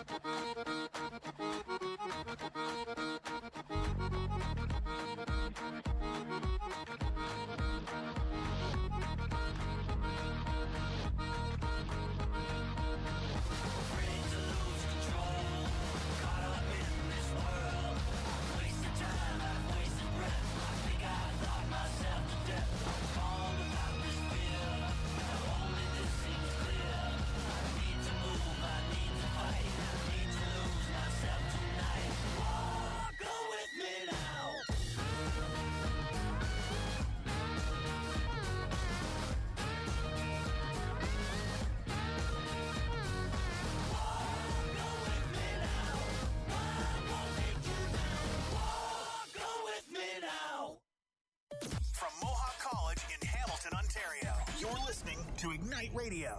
To Ignite Radio.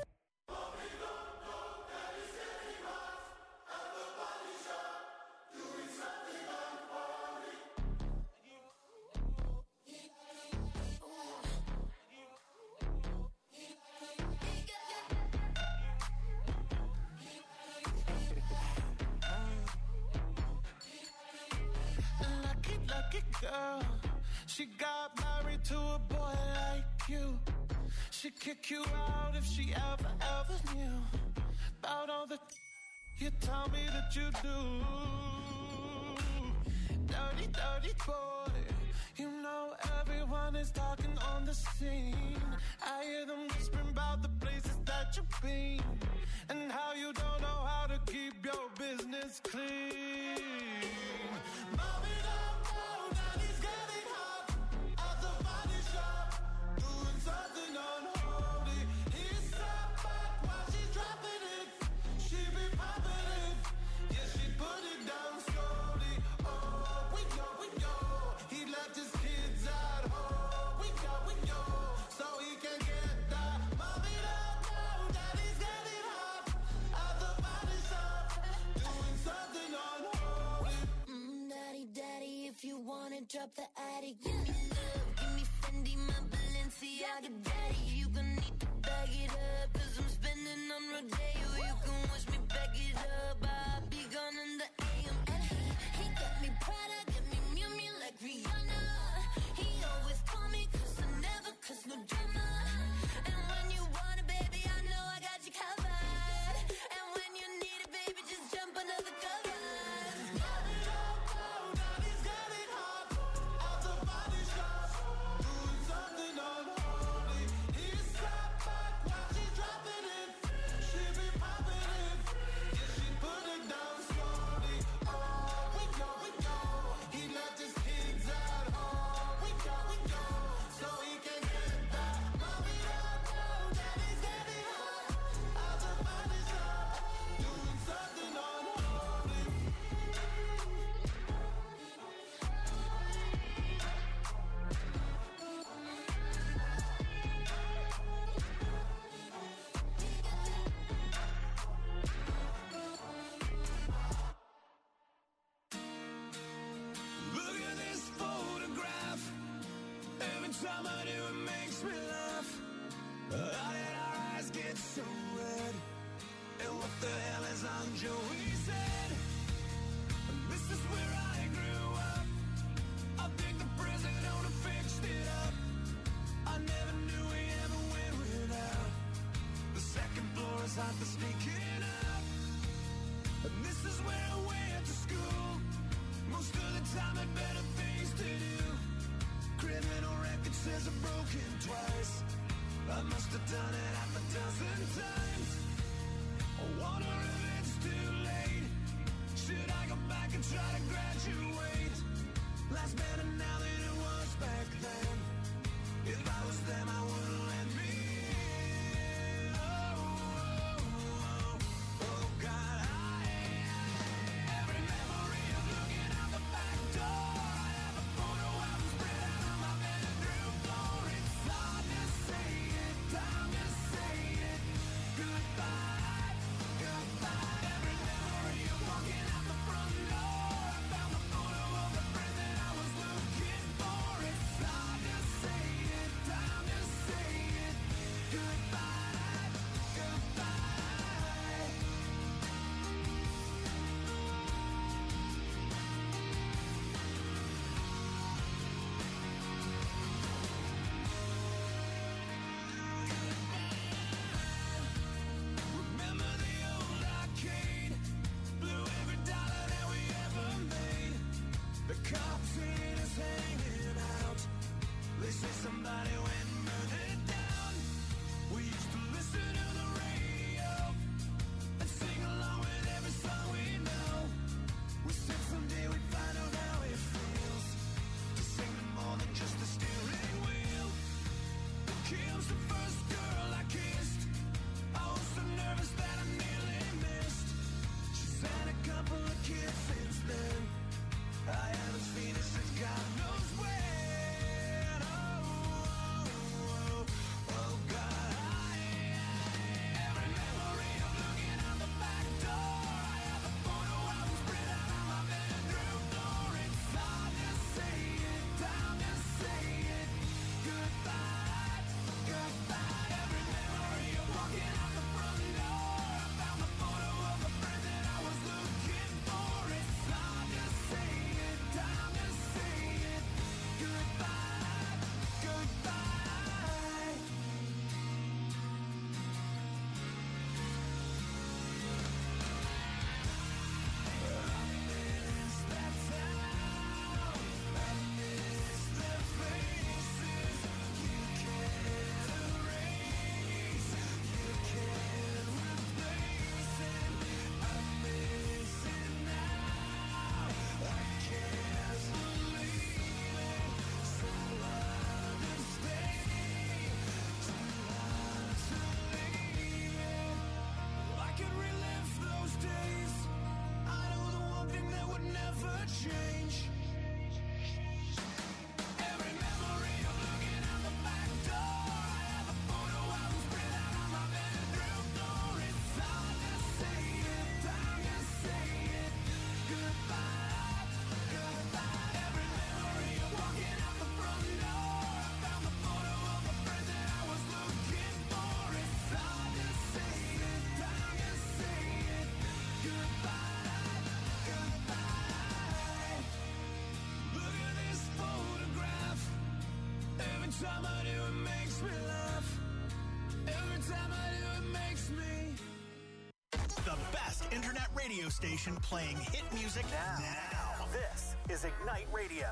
Lucky girl, she got married to a boy like you. She'd kick you out if she ever knew about all the you tell me that you do. Dirty, dirty boy. You know everyone is talking on the scene. I hear them whispering about the places that you've been and how you don't know how to keep your business clean. Mommy, don't know that he's getting hot at the body shop, doing something unholy. He sat back while she's dropping it. She be popping it. Yeah, she put it down slowly. Oh, we go. He left his kids at home. We go. So he can get that. Mommy, don't know that he's getting hot at the body shop, doing something unholy. Daddy, if you wanna drop the attic, give me love, give me Fendi, my Balenciaga daddy. You gon' need to bag it up, 'cause I'm spending on Rodeo. You can wish me back it up, I'll be gone in the AM. And he got me Prada, got me Miu Miu like Rihanna. He always call me 'cause I never cause no drama. And when you want it, baby, I know I got you covered. And when you need it, baby, just jump under the covers. Mommy, don't know that he's getting hot at the body shop, doing something unholy. He sat back while she's dropping it. She be popping it. Yeah, she put it down slowly. Oh, we go. He left his kids at home. We go. So he can get that. Mommy, don't know that he's getting hot at the body shop, doing something unholy. Look at this photograph. Every time I do, it makes me laugh. How did our eyes get so red? And what the hell is on Joey's head? This is where I grew up. I think the present owner fixed it up. I never knew we ever went without. The second floor is hot for sneaking up. And this is where I went to school. Most of the time had better things to do. Criminal record says I'm broken twice. I must have done it half a dozen times. I wonder if it's too late. Should I go back and try to graduate? Life's better now than it was back then. If I was them, I wouldn't let me in. Oh, God, every memory of looking out the back door. I have a photo album spread out on my bedroom floor. It's hard to say it, time to say it. Goodbye. Every memory of walking out the front door. I found the photo of the friend that I was looking for. It's hard to say it, time to say it. kid since then. I haven't seen it since God knows when. Oh, God. Every memory of looking out the back door. I have a photo album spread out on my bedroom floor. It's hard to say it, time to say it. Goodbye, goodbye. Every memory of walking out the front door. I found the photo of a friend that I was looking for. It's hard to say it, time to say it. Goodbye, goodbye. I miss that town. I miss their faces. You can't erase. You can't replace it. I miss it now. I can't believe it. So hard to stay. Too hard to leave it. I could relive those days. I know the one thing that would never change. Every memory of looking out the back door. I have a photo album spread out on my bedroom floor. It's hard to say it, time to say it. Goodbye, goodbye. Every memory of walking out the front door. I found the photo of a friend that I was looking for. It's hard to say it, time to say it. Goodbye, goodbye. Look at this photograph. Every time I do, it makes me laugh. Every time I do, it makes me. The best internet radio station playing hit music now. This is Ignite Radio.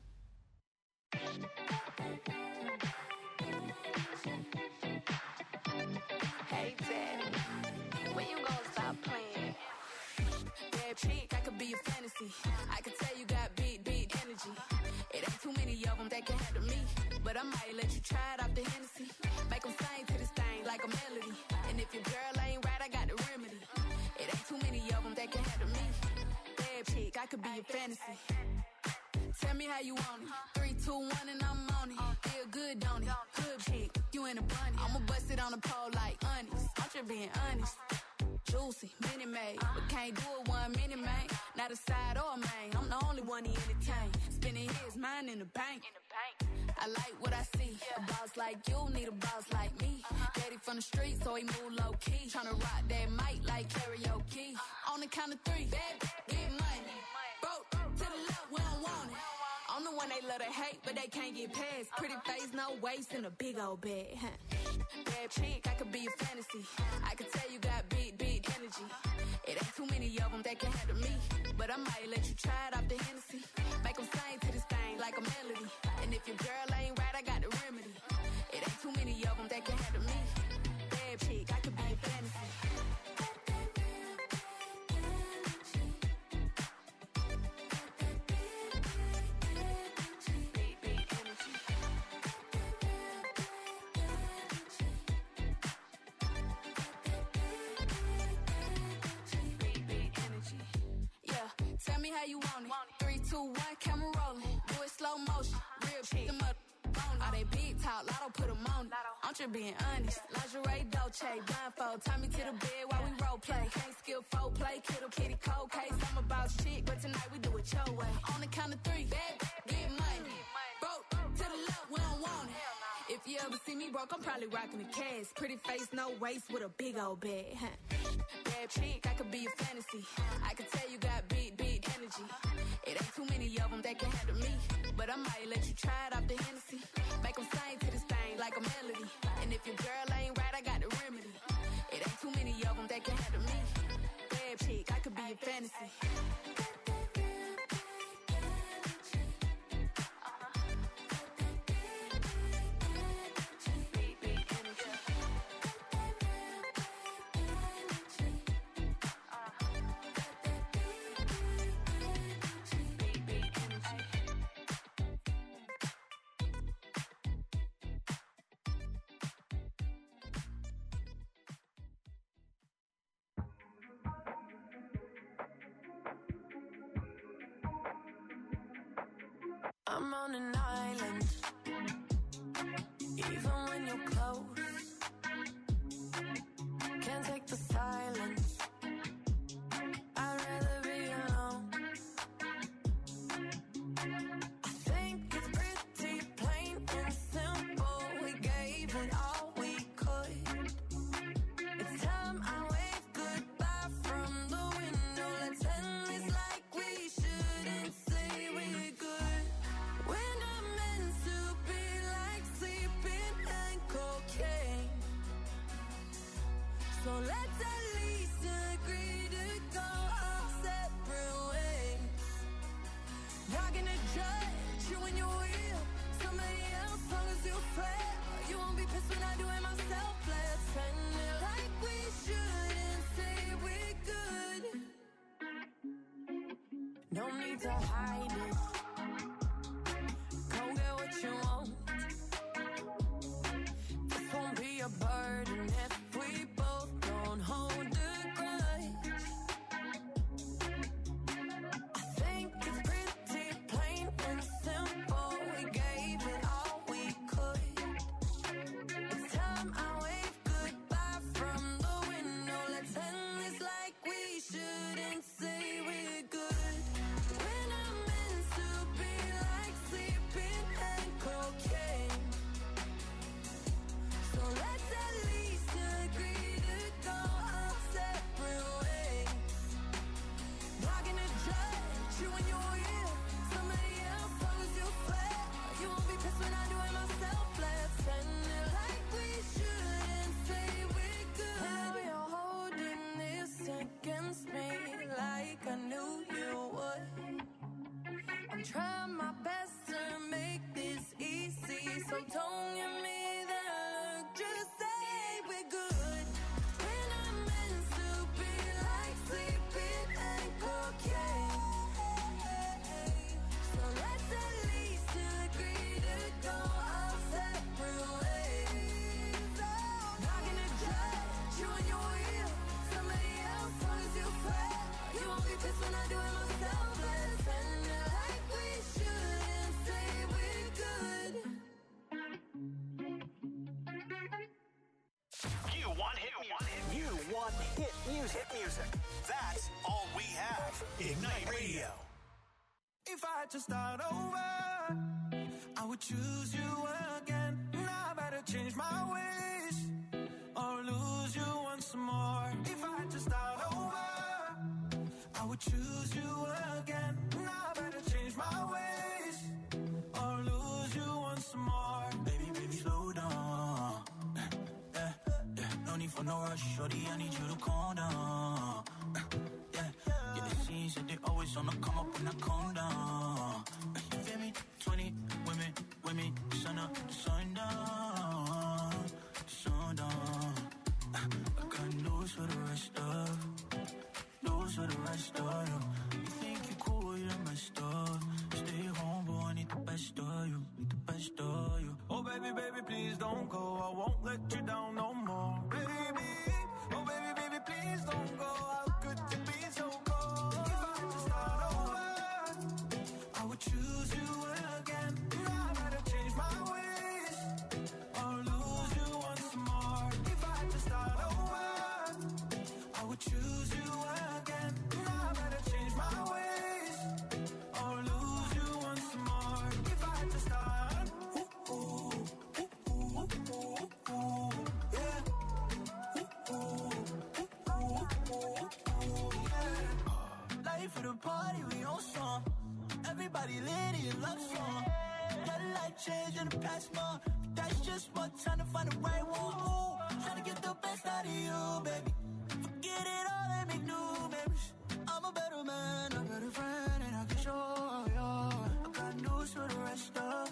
Hey, Daddy, when you gonna stop playing? Bad chick, I could be a fantasy. I could tell you got big energy. It ain't too many of them that can handle me. But I might let you try it off the Hennessy. Make them sing to this thing like a melody. And if your girl ain't right, I got the remedy. It ain't too many of them that can handle me. Bad chick, I could be a fantasy. Tell me how you want it. 3, 2, 1, and I'm on it. Feel good, don't it? Hood chick, you in a bunny. I'ma bust it on the pole like honest. I'm just being honest. Juicy, mini made, but can't do it 1 minute, man. Not a side or a main. I'm the only one he entertain. Spending his mind in the bank. I like what I see. A boss like you need a boss like me. Daddy from the street, so he move low key. Tryna rock that mic like karaoke. On the count of 3, bad, get money. Broke to the left, we don't want it. I'm the one they love to hate, but they can't get past. Pretty face, no waist, and a big old bag. Bad chick, I could be a fantasy. I could tell you got big energy. It ain't too many of them that can handle me. But I might let you try it off the Hennessy. Make them sing to this thing like a melody. And if your girl ain't right, I got the remedy. It ain't too many of them that can handle me. Bad chick, I could be a fantasy. Tell me how you want it. 3, 2, 1, camera rolling. Do it slow motion. Real shit. Them up on all they big talk. Lotto put them on it. I'm just being honest. Lingerie, Dolce, blindfold. Tie me to the bed while we role play. Can't skill folk play. Kiddo, kitty, cold case. I'm a boss chick, but tonight we do it your way. On the count of 3, bad, get money. Broke to the left, we don't want it. If you ever see me broke, I'm probably rocking the cash. Pretty face, no waist, with a big old bag. Bad chick, I could be a fantasy. I could tell you got big energy. It ain't too many of them that can handle me. But I might let you try it off the Hennessy. Make them sing to this thing like a melody. And if your girl ain't right, I got the remedy. It ain't too many of them that can handle me. Bad chick, I could be a fantasy. I'm on an island. Even when you're close, can't take the silence. I'd rather be alone. I think it's pretty plain and simple. We gave it all we could. It's time I wave goodbye from the window. Let's end this like we shouldn't say we're good. We're not meant to be like sleeping and cocaine. So let's at least agree to go our separate ways. Not gonna judge you when you're real. Somebody else, long as you swear. You won't be pissed when I do it myself. Let's end it like we shouldn't say we're good. No need to hide it. Go get what you want. This won't be a burden if we both don't hold a grudge. I think it's pretty plain and simple. We gave it all we could. It's time I wave goodbye from the window. Let's end this like we shouldn't say we're good. We're not meant to be like sleeping and cocaine. So let's at least agree to go our separate ways. Not gonna judge you when you're real. Somebody else, long as you swear. You won't be pissed when I do it myself. Let's end it like we shouldn't say we're good. Now you're holding this against me like I knew you would. I'm trying my best to make this easy, so don't give me that look. Just say we're good. We're not meant to be like sleeping and cocaine. So let's at least agree to go our separate ways. Not gonna judge you when you're real. Somebody else, long as you swear. You won't be pissed when I do it myself. Let's end it like we shouldn't say we're good. You want hit music. You want hit music. Hit music. That's all we have. Ignite Radio. If I had to start over, I would choose you again. Now I better change my ways or lose you once more. If I had to start over, I would choose you again. Now I better change my ways or lose you once more. Baby, baby, slow down. No need for no rush, shorty, I need you to calm down. Yeah, it seems that they always on the come up when I calm down. You feel me? 20 women, sun up, sundown, sundown. I got news for the rest of you. You think you cool, you're messed up. Stay home, boy, I need the best of you, Oh, baby, baby, please don't go. I won't let you down no more. Baby, oh, baby, baby, please don't go. How could you be so cold? If I had to start over, I would choose you again. Now I better change my ways or lose you once more. If I had to start over, I would choose you again. Now I better change my ways or lose you once more. If I had to start, yeah. Life for the party, we on song. Everybody lit in love song. Got a life change in the past month. That's just what time to find the right one. Trying to get the best out of you, baby. Forget it all and make new memories. I'm a better man, a better friend, and I can show you. I got news for the rest of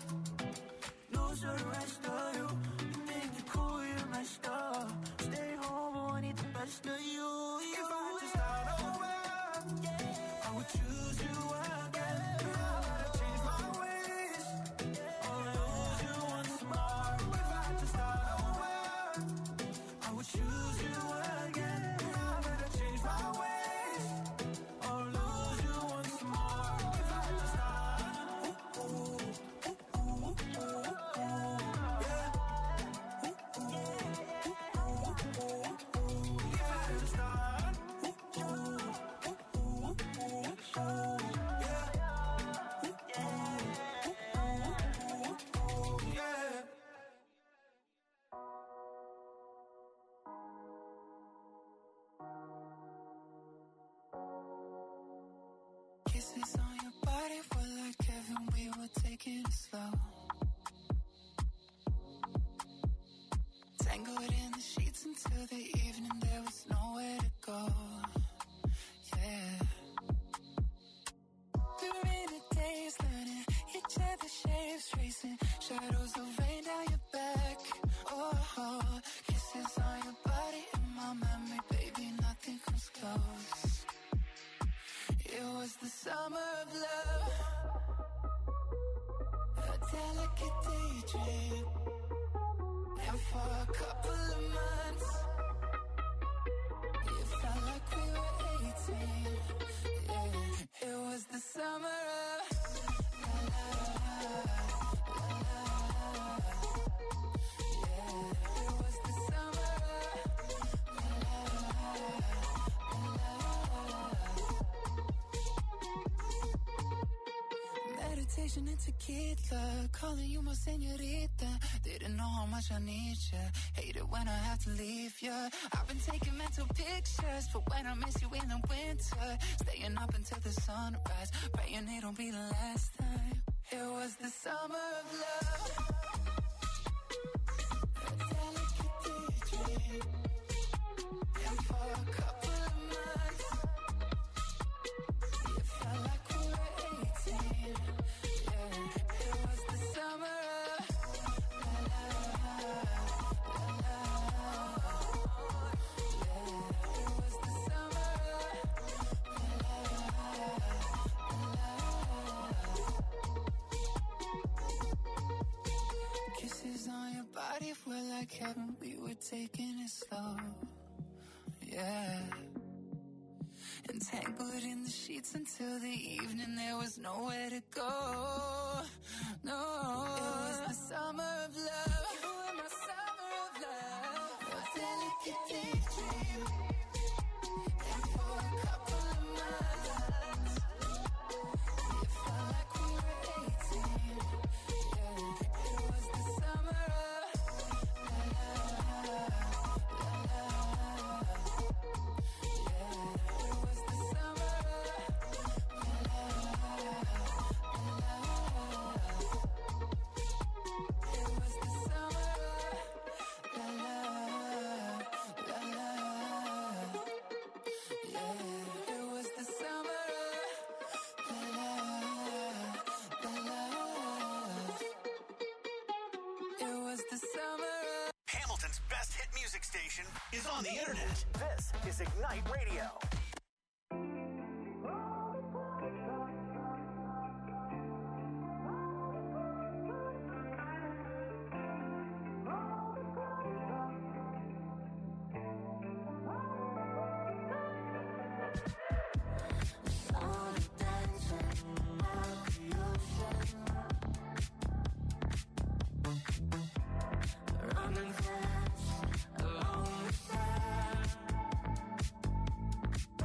you. You think you're cool, you're messed up. Stay home, I need the best of you. If I had to start over, I would choose you again. Now I gotta change my ways or lose you once more. If I had to start over, I would choose you again. Now I gotta change my ways Kisses on your body were like heaven, we were taking it slow. Tangled in the sheets until the evening, there was nowhere to go. Yeah. We were in the days learning each other's shapes, tracing shadows of rain down your back. Oh, kisses on your body in my memory, baby, nothing comes close. It was the summer of love, a delicate daydream. And for a couple of months, it felt like we were 18. Yeah, it was the summer of la la la la. Yeah, it was the summer of la la la. Meditation and tequila, calling you my señorita. Didn't know how much I need you. Hate it when I have to leave you. I've been taking mental pictures for when I miss you in the winter. Staying up until the sunrise, praying it'll be the last time. It was the summer of love, a delicate daydream. And for a couple of months, it felt like we were 18. Yeah, it was the summer of on your body were like heaven, we were taking it slow. Yeah. Entangled in the sheets until the evening, there was nowhere to go. No, it was the summer of love. You were my summer of love, a delicate daydream. And for a couple of months, it felt like we were 18. Yeah, it was the summer of la la la la. Yeah, it was the summer of la la la la. It was the summer of la la la la. Yeah, it was the summer of la la la. It was the summer of Hamilton's best hit music station is on the internet. This is Ignite Radio. running fast along the sand.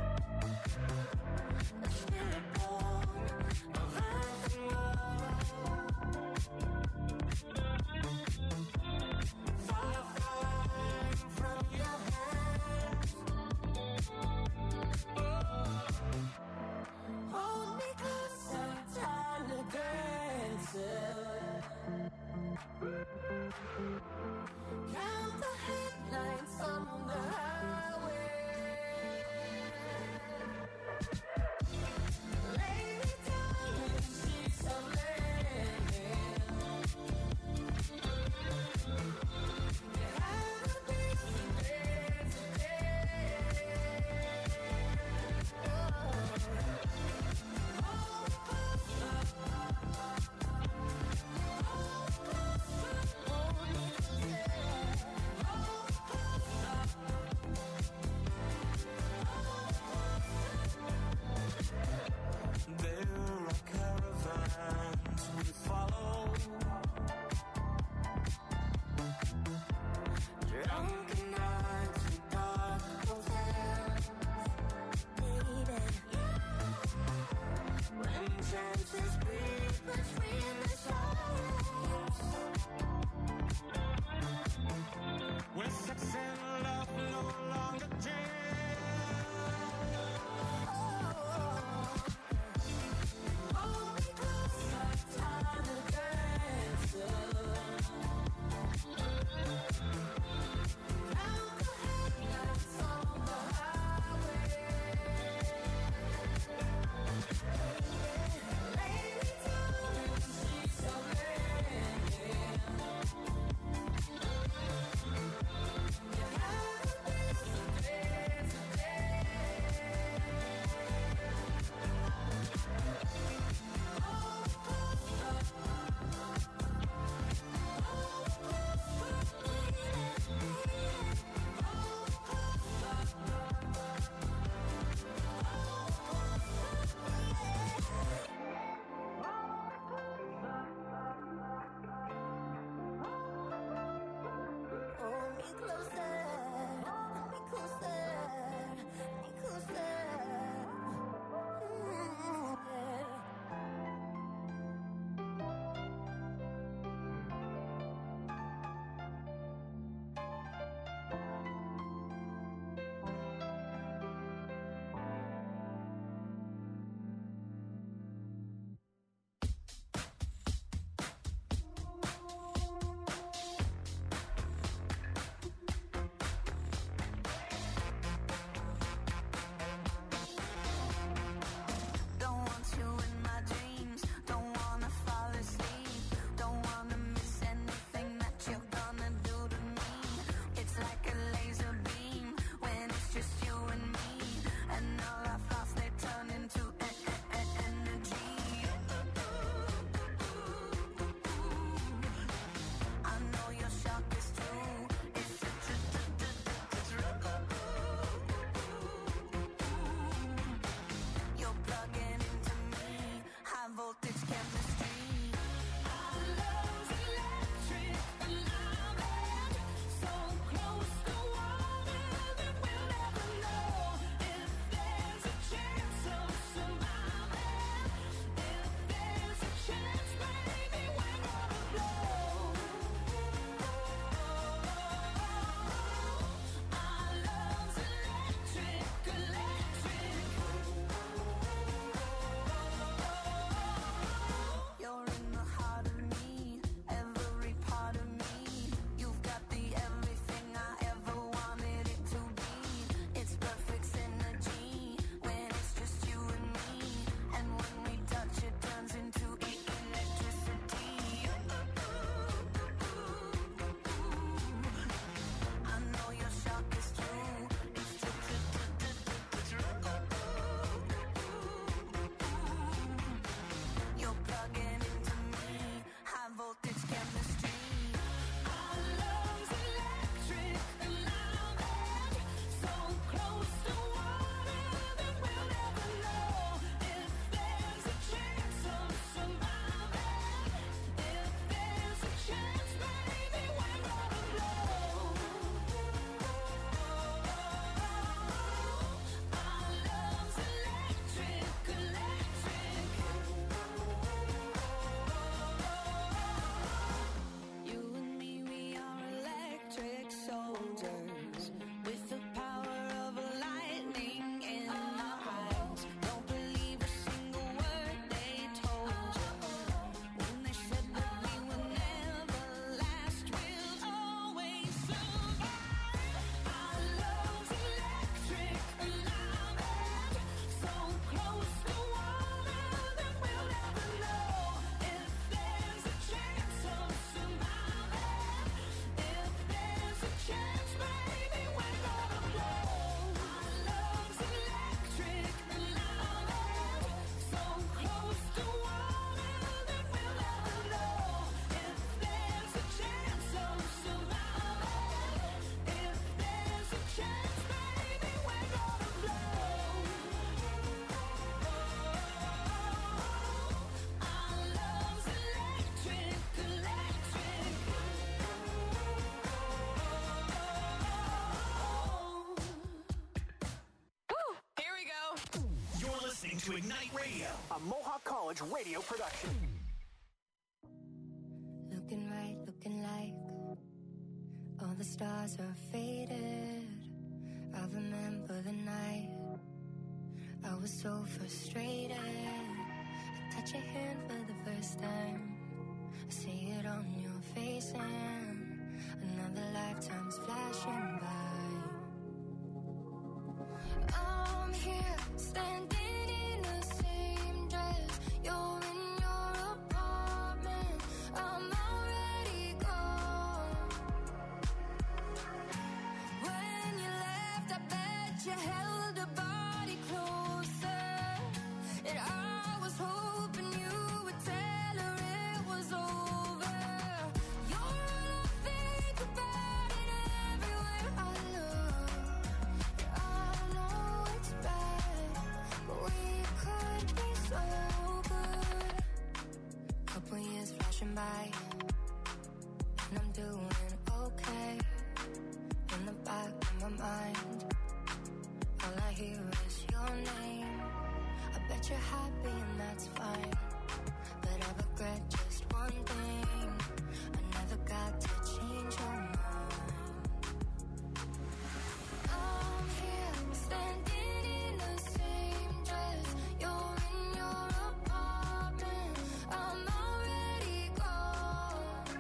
Ignite Radio, a Mohawk College radio production. Looking right, looking like all the stars are faded. I remember the night I was so frustrated. I touch your hand for the first time. I see it on your face and another lifetime's flashing by. I'm here, standing in the same dress. You're in your apartment. I'm already gone. When you left, I bet you held a body closer. And I was hoping you would tell her it was over. You're all I think about and everywhere I look. I know it's bad, but we could be so good. Couple years flashing by, and I'm doing okay. In the back of my mind, all I hear is your name. I bet you're happy and that's fine, but I regret just one thing. I never got to change your mind. I'm here, standing in the same dress. You're in your apartment. I'm already gone.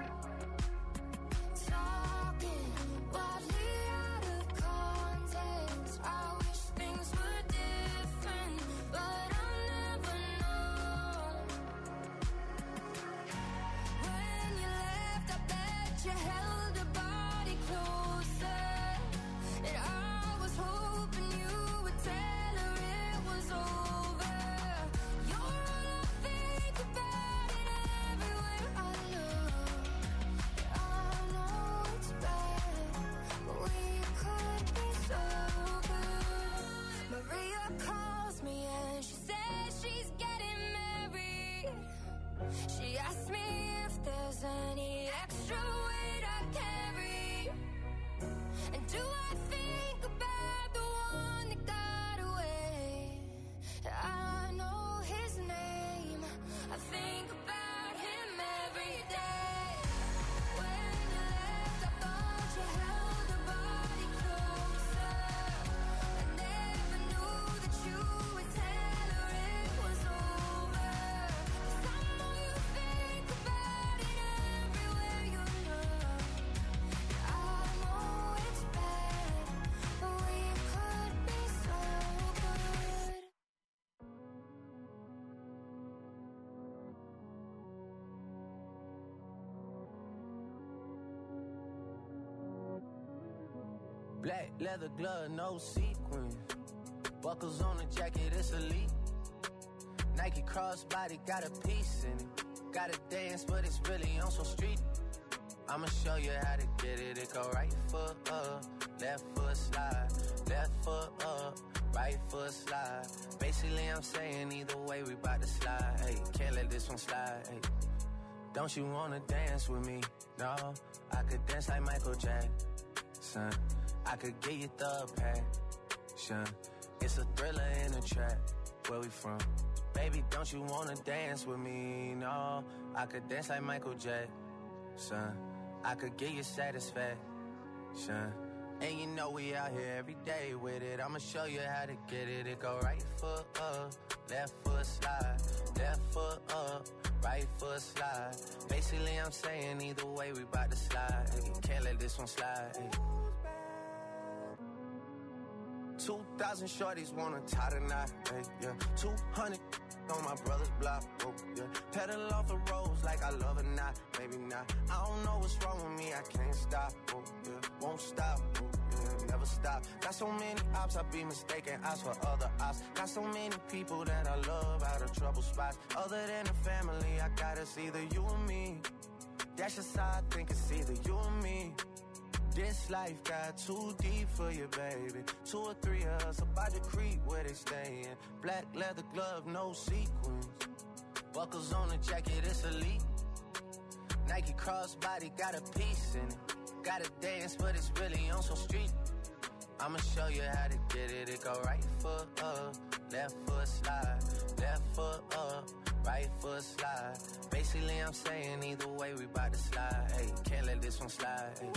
Talking wildly out of context. I wish things were different, but I'll never know. When you left, I bet you held a body closer. And I was hoping you would tell her it was over. You're all I think about and everywhere I look. I know it's bad, but we could be so good. Maria calls me and she says she's getting married. She asked me if there's any extra weight I carry. And do I think about the one that got away? I know his name. I think about him every day. When you left, I thought you held a body closer. I never knew that you would tell her it was over. 'Cause I know you think about it everywhere you look. I know it's bad, but we could be so good. Black leather glove, no sequins. Buckles on the jacket, it's elite. Nike crossbody, got a piece in it. Gotta dance, but it's really on some street. I'ma show you how to get it. It go right foot up, left foot slide. Left foot up, right foot slide. Basically, I'm saying either way, we bout to slide. Hey, can't let this one slide. Hey. Don't you wanna dance with me? No, I could dance like Michael Jackson. I could get you the passion. It's a thriller in a trap. Where we from? Baby, don't you wanna dance with me? No, I could dance like Michael Jackson. I could get you satisfaction. And you know we out here every day with it. I'ma show you how to get it. It go right foot up, left foot slide. Left foot up, right foot slide. Basically, I'm saying either way, we bout to slide. Hey, can't let this one slide. Hey. 2,000 shorties wanna tie the knot, hey, yeah. 200 on my brother's block, oh, yeah. Pedal off the roads like I love it, not, maybe not. I don't know what's wrong with me, I can't stop, oh, yeah. Won't stop, oh, yeah, never stop. Got so many ops, I be mistaken ops for other ops. Got so many people that I love out of trouble spots. Other than the family, I got it's either you or me. That's just how I think it's either you or me. This life got too deep for you, baby. 2 or 3 of us about to creep where they stayin'. Black leather glove, no sequins. Buckles on the jacket, it's elite. Nike crossbody, got a piece in it. Gotta dance, but it's really on some street. I'ma show you how to get it. It go right foot up, left foot slide, left foot up, right foot slide. Basically, I'm saying either way, we bout to slide. Hey, can't let this one slide. Hey.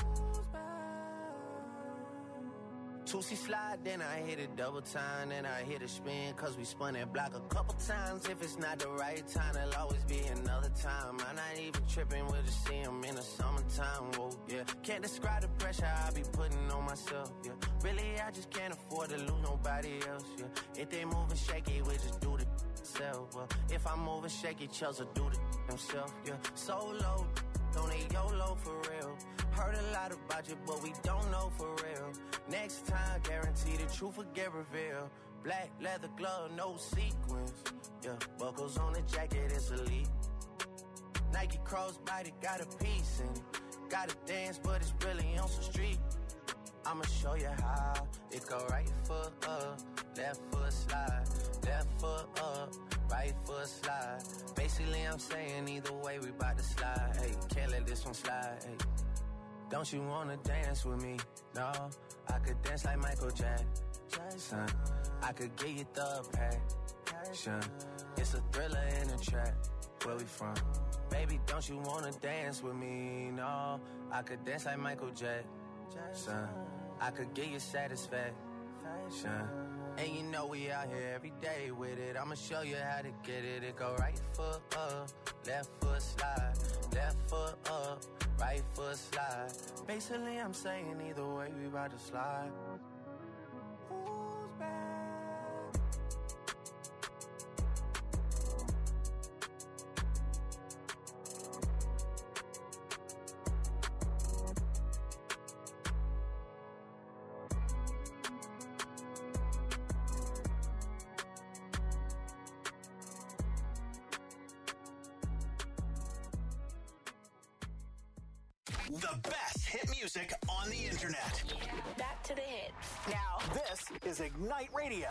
2C slide, then I hit it double time, then I hit a spin, cause we spun that block a couple times. If it's not the right time, there'll always be another time. I'm not even tripping, we'll just see him in the summertime, whoa, yeah. Can't describe the pressure I be putting on myself, yeah. Really, I just can't afford to lose nobody else, yeah. If they moving shaky, we just do the self, well. If I'm moving shaky, Chelsea do the himself, yeah. Solo, don't need YOLO for real. Heard a lot about you, but we don't know for real. Next time, guarantee the truth will get revealed. Black leather glove, no sequins. Yeah, buckles on the jacket, it's elite. Nike crossbody got a piece in it. Gotta dance, but it's really on some street. I'ma show you how. It go right foot up, left foot slide, left foot up, right foot slide. Basically, I'm saying either way, we bout to slide. Hey, can't let this one slide. Hey. Don't you wanna dance with me? No, I could dance like Michael Jackson. I could get you the passion. It's a thriller in the track. Where we from? Baby, don't you wanna dance with me? No, I could dance like Michael Jackson. I could get you satisfaction. And you know we out here every day with it. I'ma show you how to get it. It go right foot up, left foot slide, left foot up, right foot slide. Basically, I'm saying either way, we about to slide. Who's back? The best hit music on the internet. Back to the hits. Now, This is Ignite Radio.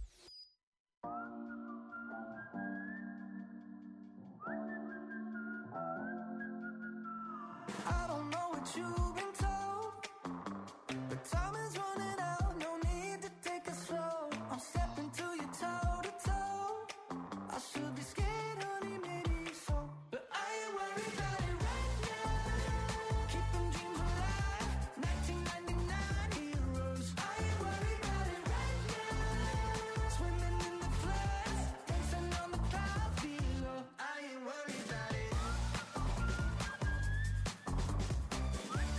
I don't know what you've been told, but time is running out, no need to take it slow. I'm stepping to you toe to toe. I should be scared, honey, maybe so, but I ain't worried about it right now. Keeping dreams alive, 1999 heroes. I ain't worried about it right now. Swimming in the floods, dancing on the clouds below. I ain't worried about it.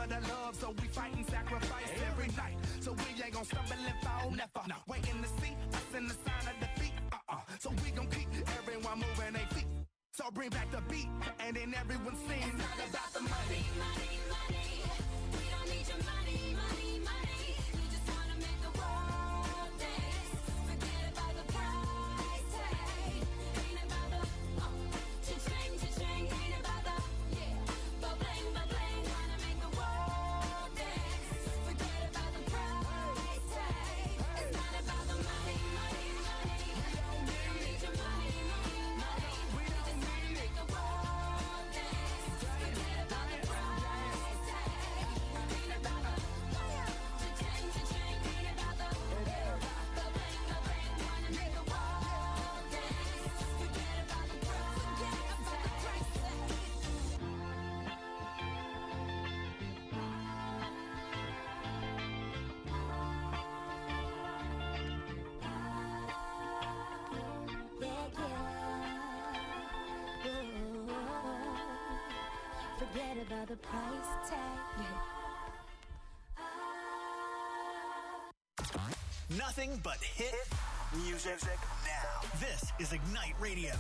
of the love, so we fight and sacrifice every night. So we ain't gon' stumble and fall, never. No. Waiting to see us in the sign of defeat. So we gon' keep everyone moving their feet. So bring back the beat, and then everyone sings. It's not about the money, money, money. We don't need your money, money, money. We just wanna make the world dance. Forget about the price tag. Ain't about the cha-ching, cha-ching. Ain't about the ba-bling, ba-bling. Wanna make the world dance. Forget about the price tag. It's not about the money, money, money. We don't need your money, money, money. We just wanna make the world dance. Forget about the price tag. Ain't about the cha-ching, cha-ching. Ain't about the ba-bling, ba-bling. Wanna make the world dance. Forget about the price tag. Forget about the price tag. Nothing but hit music now. This is Ignite Radio.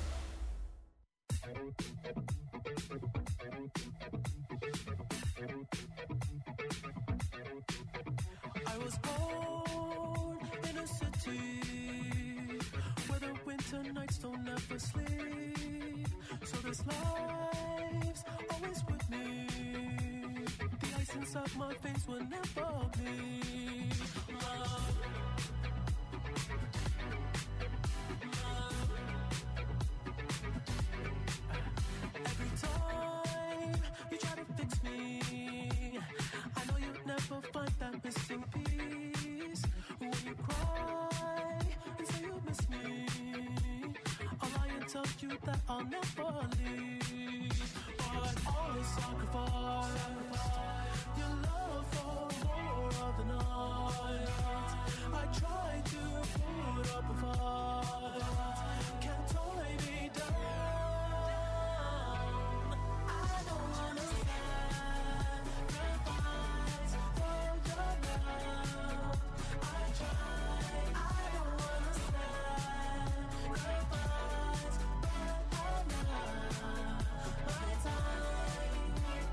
I was born in a city where the winter nights don't ever sleep. So this life's always with me. The ice inside my veins will never bleed. Love. Every time you try to fix me, I know you'll never find that missing piece. When you cry and say you miss me, I'll lie and tell you that I'll never leave. But always sacrifice your love for more of the night. I try to put up a fight, can't tie me down. I don't wanna sacrifice for your love. I try, I don't wanna sacrifice, but I'm not my time.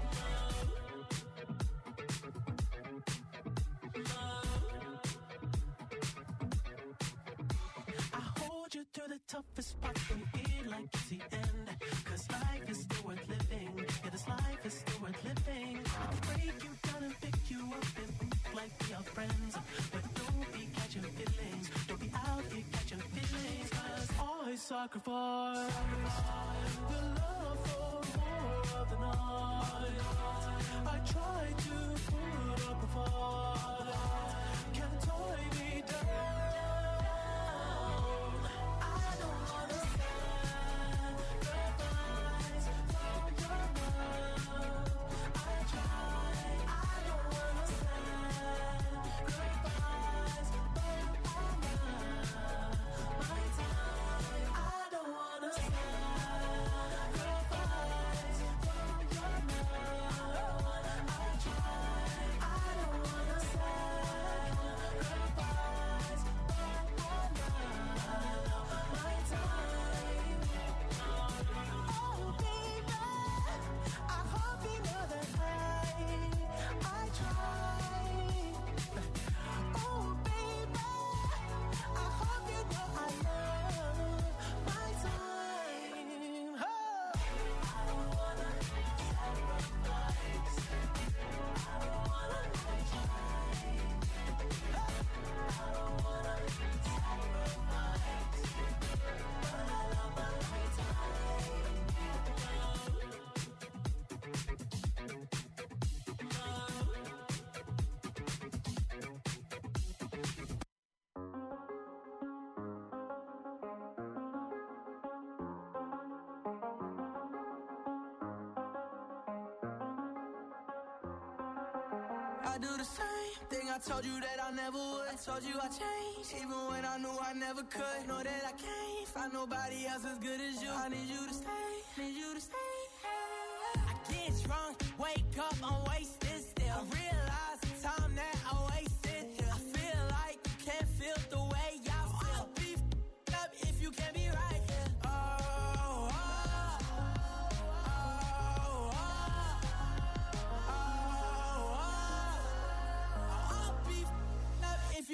I hold you through the toughest part when you feel like it's the end. Cause life is still worth living. Yeah, this life is still worth living. I can break you down and pick you up and move like we are friends. But don't be catching feelings. Don't be out here catching feelings. Cause I sacrifice your love for more of the night. I try to put up a fight, can't tie me down. I don't wanna sacrifice for your love. I try, I don't wanna sacrifice, but I'm not my time. I don't wanna sacrifice for your love. I try, I don't wanna sacrifice, but I'm not my time. Oh baby, I hope you know that I try. Oh baby, I hope you know I love my time. Oh. I don't wanna sacrifice. I don't wanna try. I don't wanna sacrifice, but I love my time. I do the same thing I told you that I never would. I told you I changed, even when I knew I never could. Know that I can't find nobody else as good as you. I need you to stay, need you to stay. I get drunk, wake up, I'm wasted still.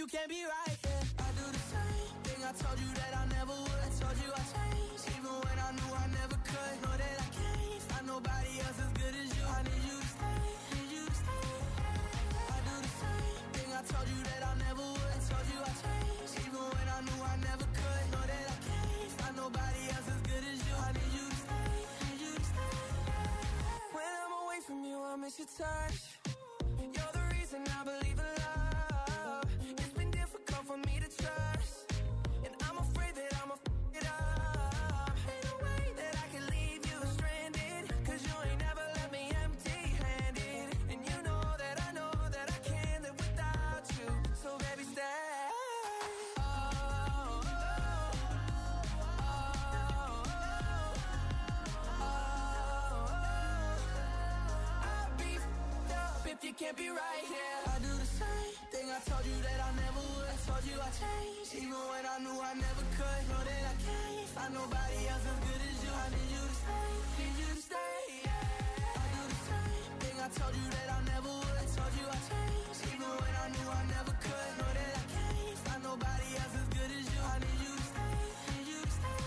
can't be right, yeah. I do the same thing I told you that I never would. I told you I changed, even when I knew I never could. Know that I can't find nobody else as good as you. I need you to stay, need you to stay. I do the same thing I told you that I never would. I told you I changed, even when I knew I never could. Know that I can't find nobody else as good as you. I need you to stay, need you to stay. When I'm away from you, I miss your touch. You're the reason I believe in love. It's been difficult for me to trust, and I'm afraid that I'ma f*** it up. Ain't no way that I can leave you stranded, 'cause you ain't never left me empty-handed. And you know that I can't live without you. So baby, stay. If you can't be right here, I do the same thing I told you that I never would. I told you I changed, even when I knew I never could. Know that I can't find nobody else as good as you. I need you to stay, need you to stay, yeah. I do the same thing I told you that I never would. I told you I changed, even when I knew I never could. Know that I can't find nobody else as good as you. I need you to stay, need you to stay.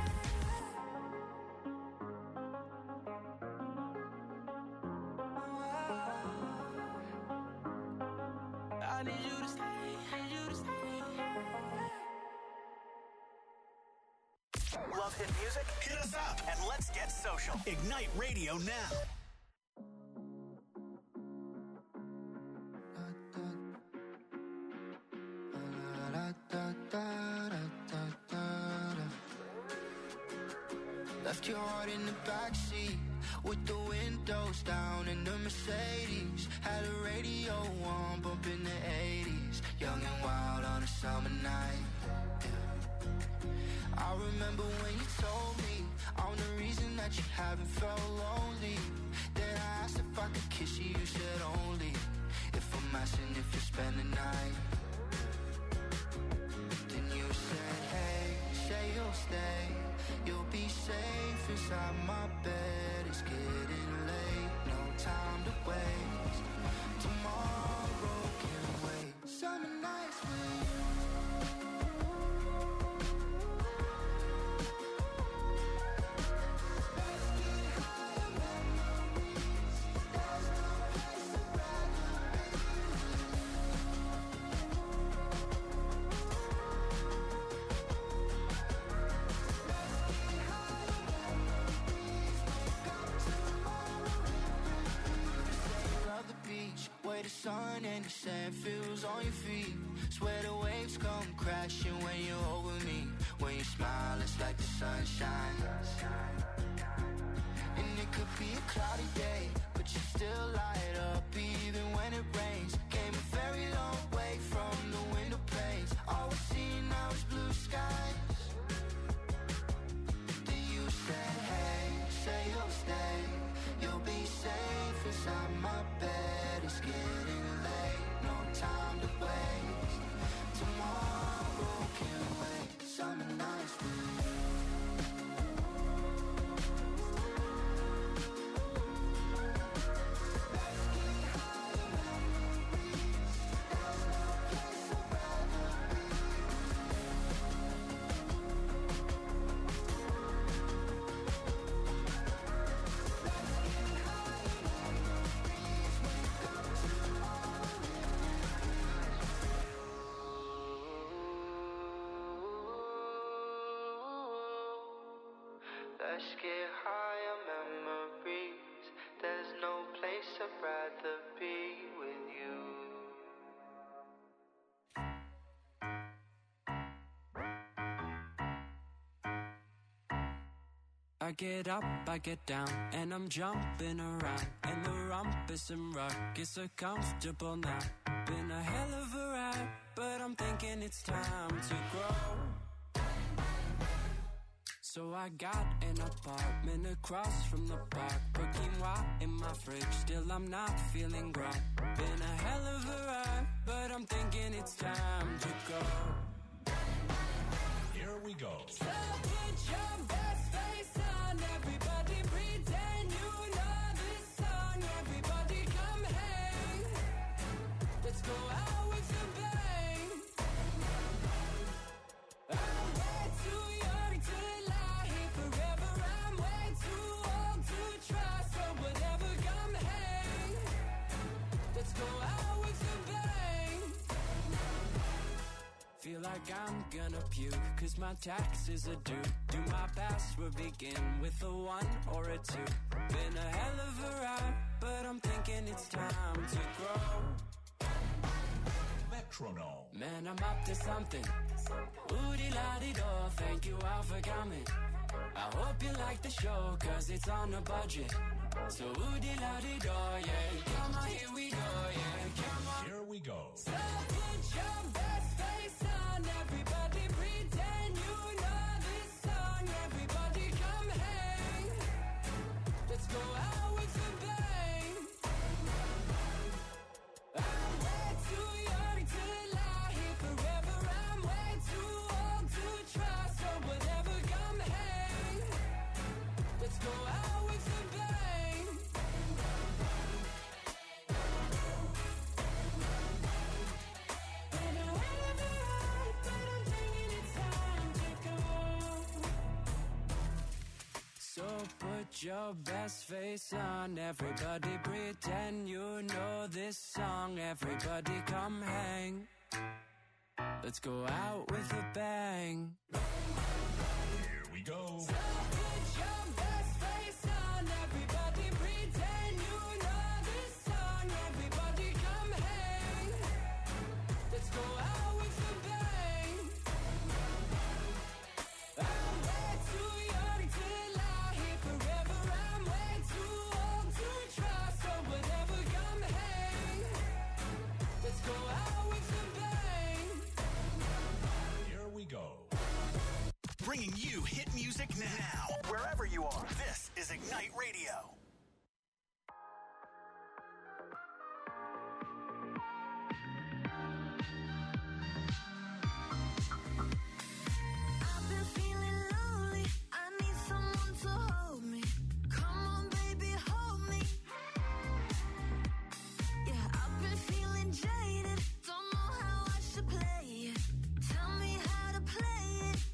I need you to stay, need you to stay. Love hit music? Hit us up and let's get social. Ignite Radio now. Left your heart in the backseat with the windows down in the Mercedes. Had a radio on, bumping the 80s. Young and wild on a summer night, yeah. I remember when you told me I'm the reason that you haven't felt lonely. Then I asked if I could kiss you, you said only if I'm asking if you spend the night. Then you said, hey, say you'll stay. You'll be safe inside my bed. It's getting late, no time to waste. Tomorrow can wait. Summer nights with you. Let's get higher memories. There's no place I'd rather be with you. Where the sun and the sand feels on your feet. Swear the waves come crashing when you're over me. When you smile, it's like the sunshine. And it could be a cloudy day, but you still light up even when it rains. Came a very long way from the window panes. All we see now is blue skies. Then you said, hey, say you'll stay. You'll be safe inside my bed. It's getting late, no time to waste. Tomorrow can wait. Summer nights with you. Let's get higher memories. There's no place I'd rather be. Let's get higher memories. Wake up tomorrow. Let's get higher memories. There's no place I'd rather be with you. I get up, I get down, and I'm jumping around. And the rumpus and ruckus so comfortable now. Been a hell of a ride, but I'm thinking it's time to grow. So I got an apartment across from the park. Put quinoa in my fridge, still I'm not feeling grown. Been a hell of a ride, but I'm thinking it's time to go. Here we go. So put your best face on, everybody pretend you know this song. Everybody come hang, let's go out with a bang. you, cause my taxes are due. Do my password begin with a 1 or a 2? Been a hell of a ride, but I'm thinking it's time to grow. Metronome. Man, I'm up to something. Ooh-dee-la-dee-do, thank you all for coming. I hope you like the show, cause it's on a budget. So ooh-dee-la-dee-do, yeah. Come on, here we go, yeah. Come on. Here we go. So put your best face on, everybody pretend you know this song. Everybody come hang. Let's go out with a bang. I'm way too young to lie here forever. I'm way too old to try. So whatever, come hang. Let's go out with a bang. So put your best face on, everybody pretend you know this song. Everybody come hang. Let's go out with a bang. Here we go. So put your best face on, everybody pretend you know this song. Everybody come hang. Let's go out with a bang. I'm way too young to lie here forever. I'm way too old to try. So whatever, come hang. Let's go out with a bang. Here we go. Bringing you hit music now. Wherever you are, this is Ignite Radio. I've been feeling lonely. I need someone to hold me. Come on, baby, hold me. Yeah, I've been feeling jaded. Don't know how I should play it. Tell me how to play it.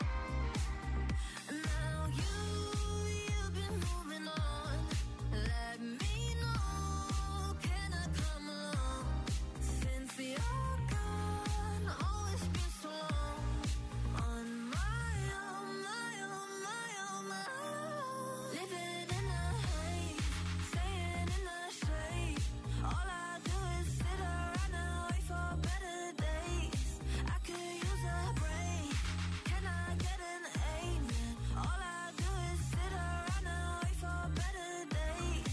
Now you've been moving on. Let me know. Can I come along? Since you're gone, oh, it's been so long. On my own, my own, my own, my own. Living in the haze, staying in the shade. All I do is sit around and wait for better days. I could use a break. Can I get an amen? All I do is sit around and wait for better days.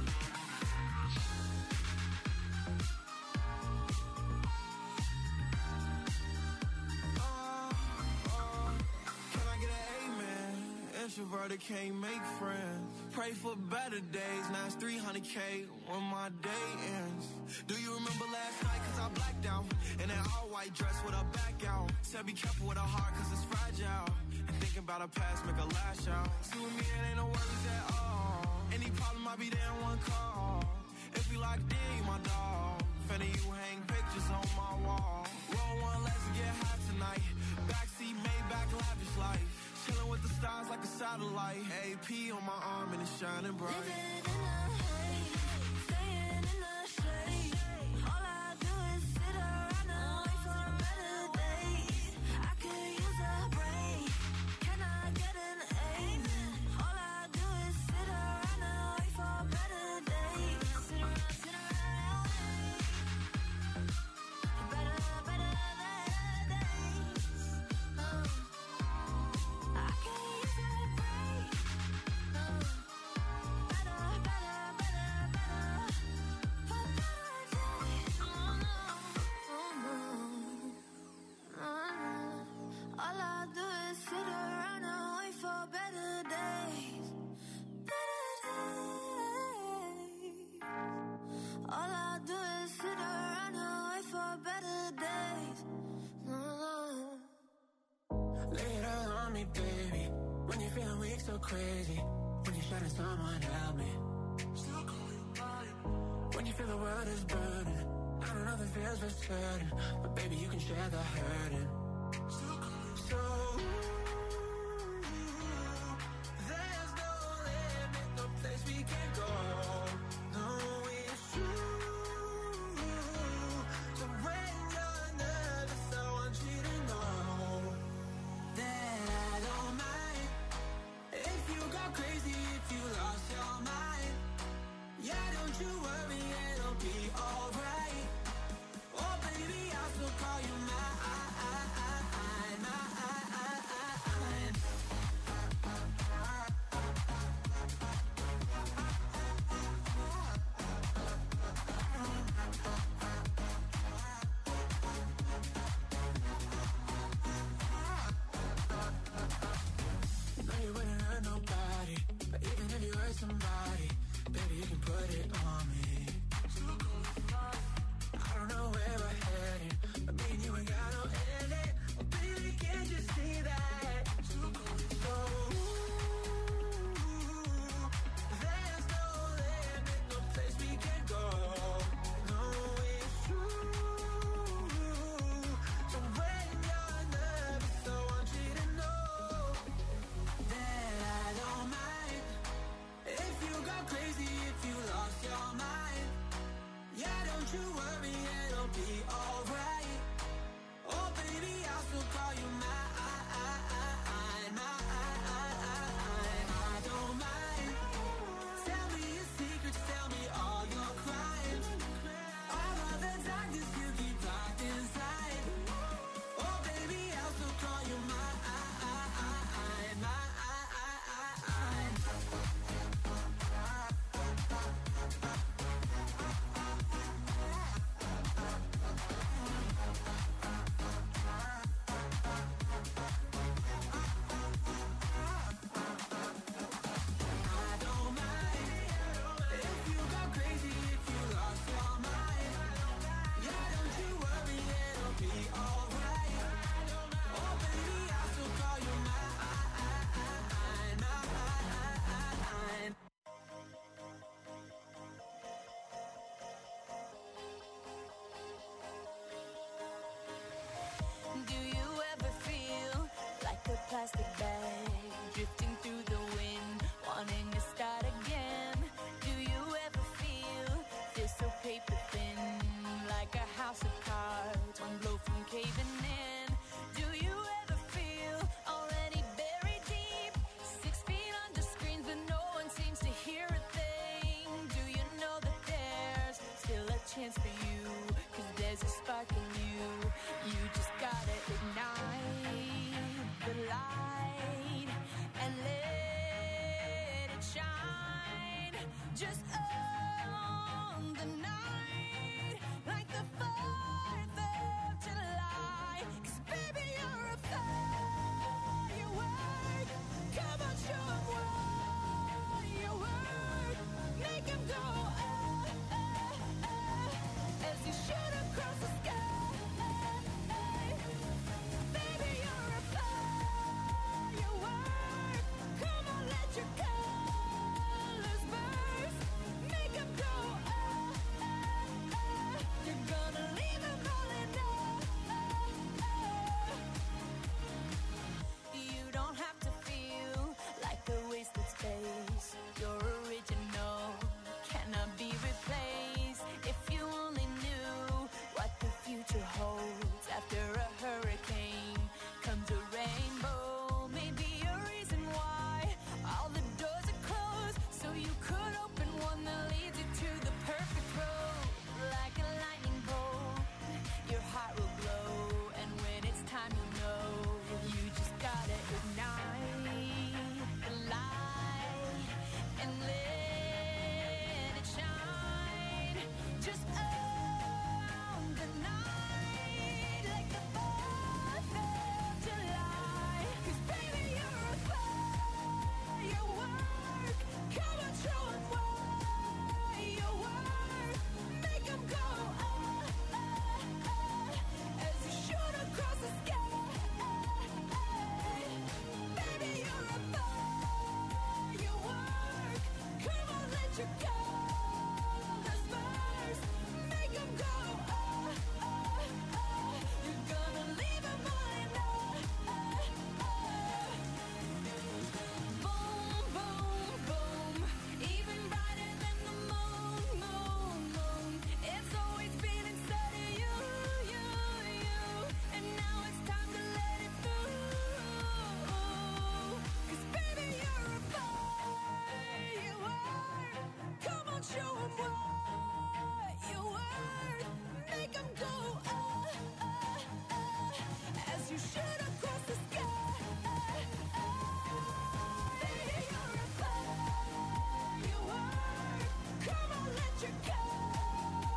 Can I get an amen? Introverted can't make friends. Pray for better days. Now it's 300K when my day ends. Do you remember last night? Cause I blacked out. In that all white dress with a back out. Said be careful with a heart cause it's fragile. And thinking about a past make a lash out. See with me it ain't no worries at all. Any problem I be there in one call. If we locked in, you my dog. Finna you hang pictures on my wall. Roll one, let's get high tonight. Backseat, Maybach, lavish life. Chilling with the stars like a satellite. AP on my arm and it's shining bright. Living in the haze, staying in the shade. All I do is sit around and wait for better days. I could use a break. Can I get an amen? All I do is sit around and wait for better days. Sit around, better days. I could use a break. All I do is sit around and wait for better days. Better days. All I do is sit around and wait for better days. Lay it all on me, baby. When you're feeling weak, so crazy. When you're shining, someone help me. When you feel the world is burning, I don't know if it feels for certain, but baby, you can share the hurting. So there's no limit, no place we can go. No, it's true. So when you're nervous, I want you to know don't you worry, it'll be alright. Oh baby, I'll still call you mine. I don't mind. Tell me your secrets, tell me all your crimes. All of the darkness you keep locked inside. Oh baby, I'll still call you mine. Do you ever feel like a plastic bag drifting through the wind, wanting to start again? Do you ever feel this so paper thin, like a house of cards, one blow from caving in? Do you ever feel already buried deep, 6 feet under screens but no one seems to hear a thing? Do you know that there's still a chance for you